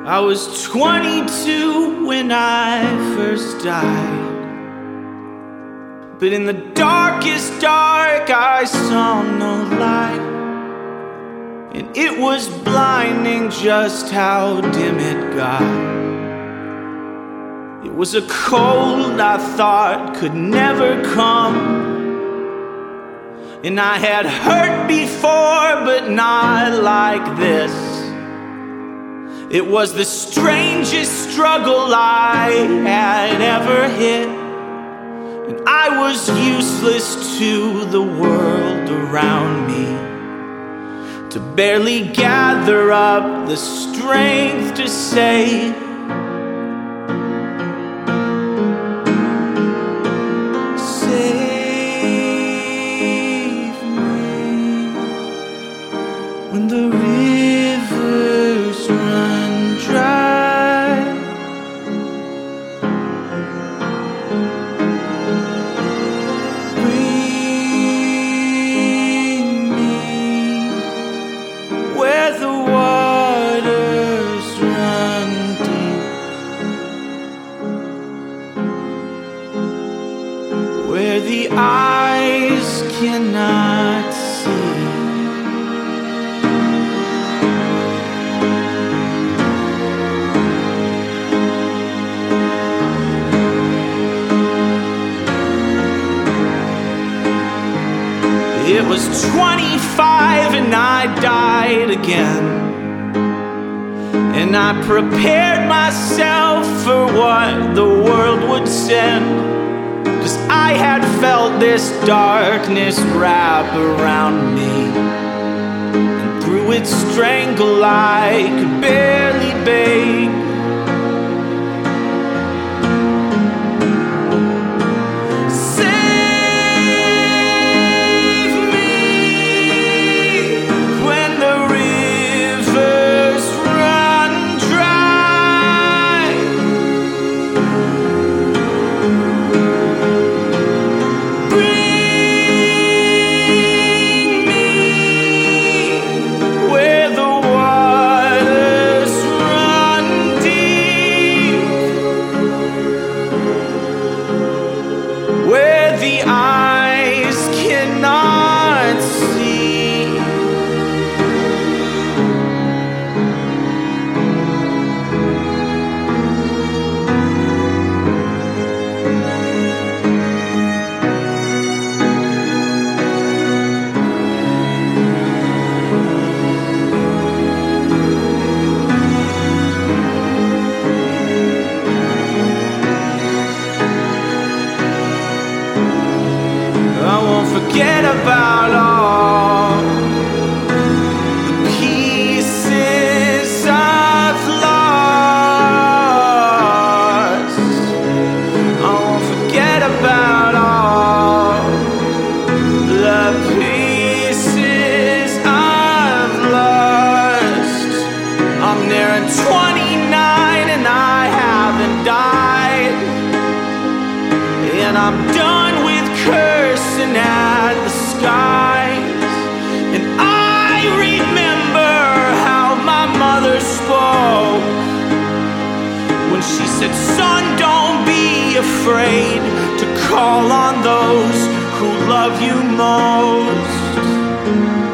I was 22 when I first died, but in the darkest dark I saw no light, and it was blinding just how dim it got. It was a cold I thought could never come, and I had hurt before, but not like this. It was the strangest struggle I had ever hit, and I was useless to the world around me, to barely gather up the strength to say, save me when the rivers run dry. Bring me where the waters run deep, where the eyes cannot see. It was 25 and I died again, and I prepared myself for what the world would send, 'cause I had felt this darkness wrap around me, and through its strangle I could barely beg. The eyes cannot see. I won't forget about all the pieces I've lost. I won't forget about all the pieces I've lost. I'm nearing 29 and I haven't died, and I'm done with cursing at the skies. And I remember how my mother spoke when she said, son, don't be afraid to call on those who love you most.